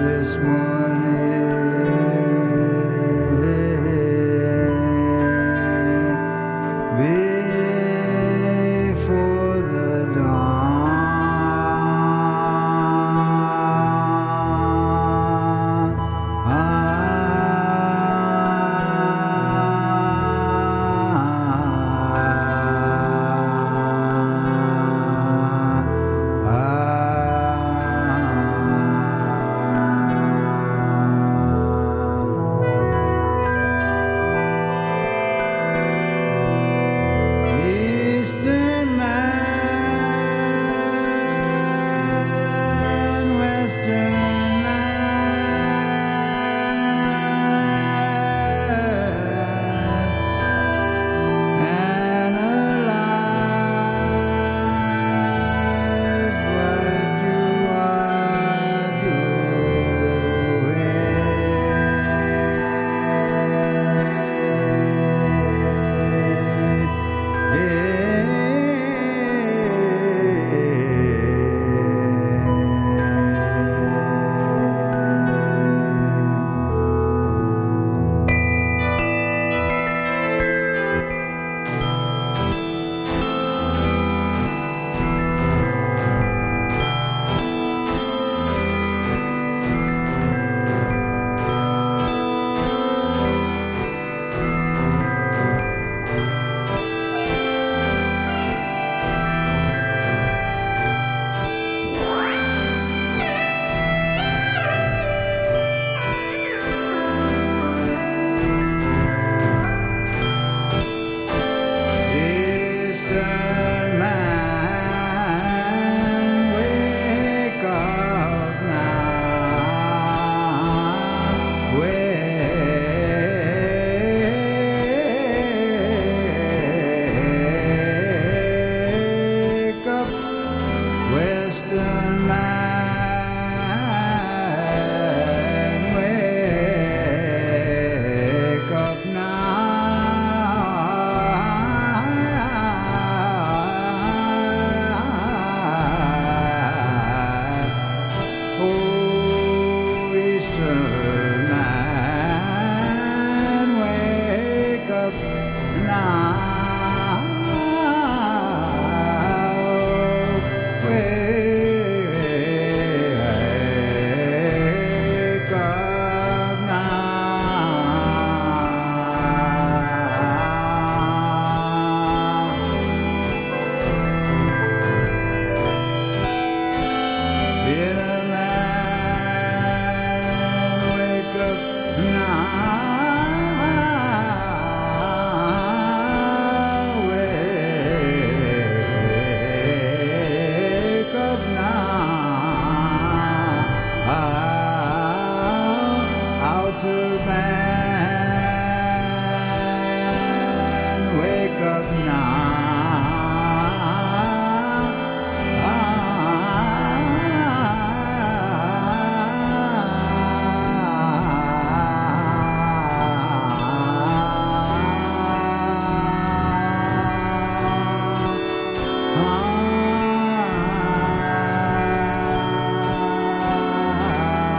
this morning before the dawn. Eastern man, Western man, analyze what you are Eastern man, wake up now, wake up, Western man, wake up now. Oh, Eastern man, wake up now. Wake up now. Bitter man, wake up now. Wake up now. Outer man, wake up now.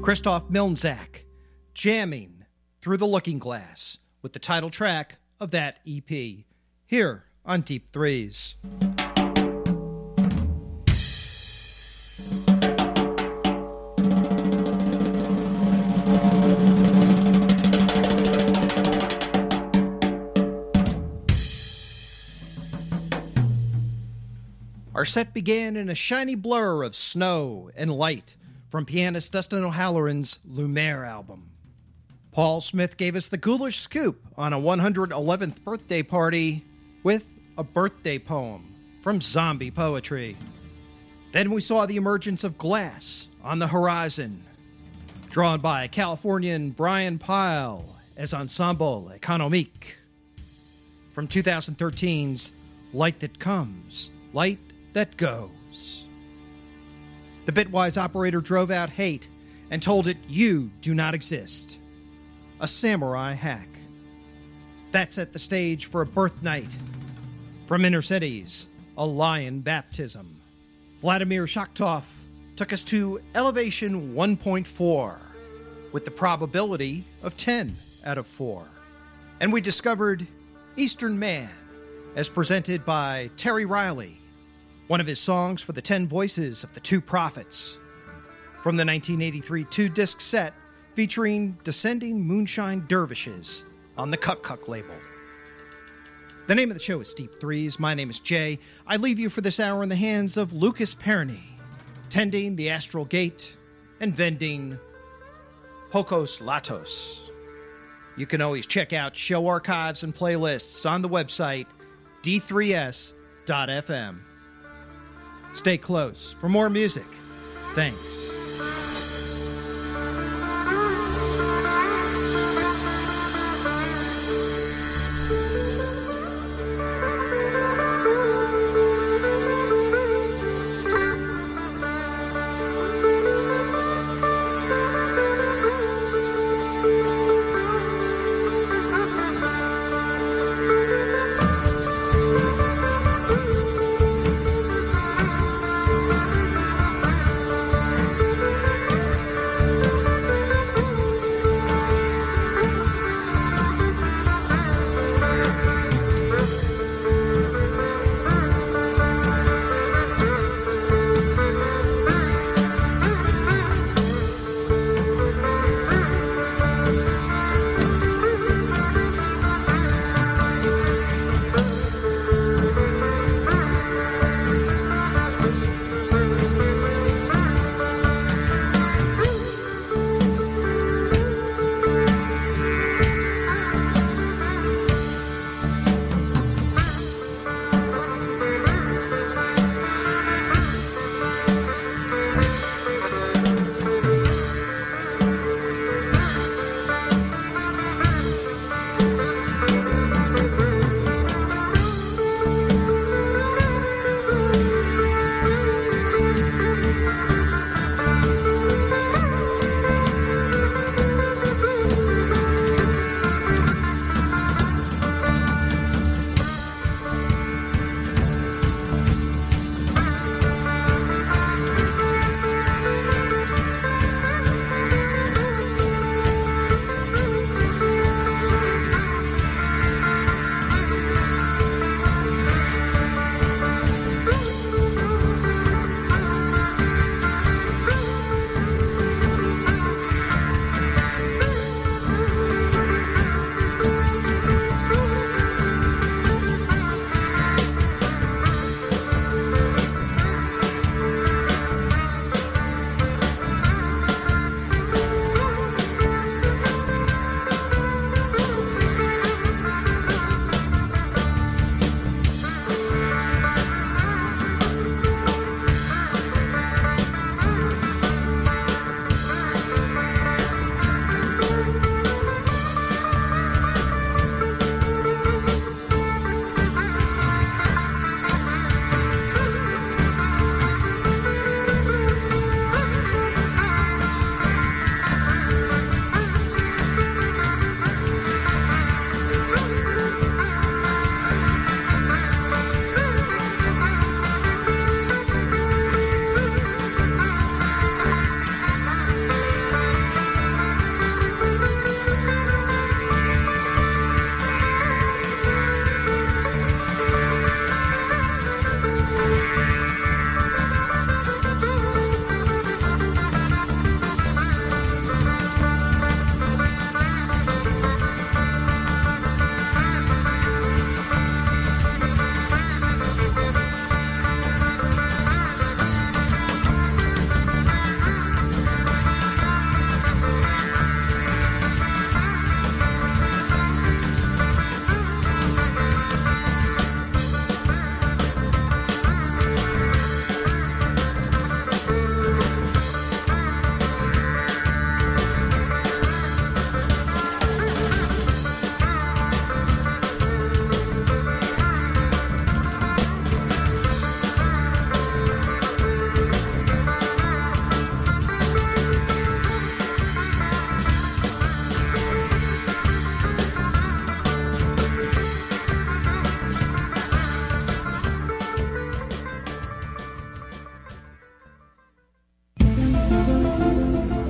Christoph Milnzak, jamming Through the Looking Glass with the title track of that EP, here on Deep Threes. Our set began in a shiny blur of snow and light from pianist Dustin O'Halloran's Lumiere album. Paul Smith gave us the ghoulish scoop on a 111th birthday party with a birthday poem from Zombie Poetry. Then we saw the emergence of Glass on the Horizon, drawn by Californian Brian Pyle as Ensemble Economique. From 2013's Light That Comes, Light That Goes. The Bitwise operator drove out hate and told it you do not exist. A samurai hack. That set the stage for a birth night. From Inner Cities, a lion baptism. Vladimir Shakhtov took us to elevation 1.4 with the probability of 10 out of 4. And we discovered Eastern Man as presented by Terry Riley, one of his songs for the 10 Voices of the Two Prophets, from the 1983 two-disc set featuring Descending Moonshine Dervishes on the Cuck Cuck label. The name of the show is Deep Threes. My name is Jay. I leave you for this hour in the hands of Lucas Perny, tending the Astral Gate and vending Pocos Latos. You can always check out show archives and playlists on the website d3s.fm. Stay close for more music. Thanks.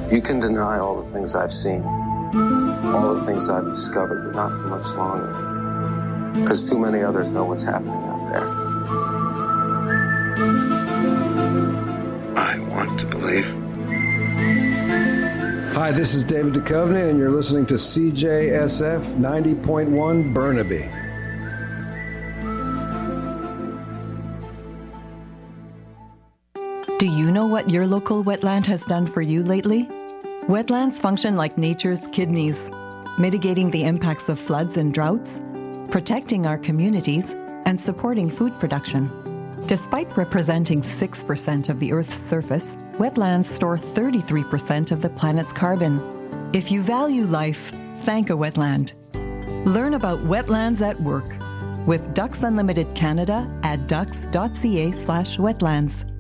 You can deny all the things I've seen, all the things I've discovered, but not for much longer. Because too many others know what's happening out there. I want to believe. Hi, this is David Duchovny, and you're listening to CJSF 90.1 Burnaby. Do you know what your local wetland has done for you lately? Wetlands function like nature's kidneys, mitigating the impacts of floods and droughts, protecting our communities, and supporting food production. Despite representing 6% of the Earth's surface, wetlands store 33% of the planet's carbon. If you value life, thank a wetland. Learn about wetlands at work with Ducks Unlimited Canada at ducks.ca/wetlands.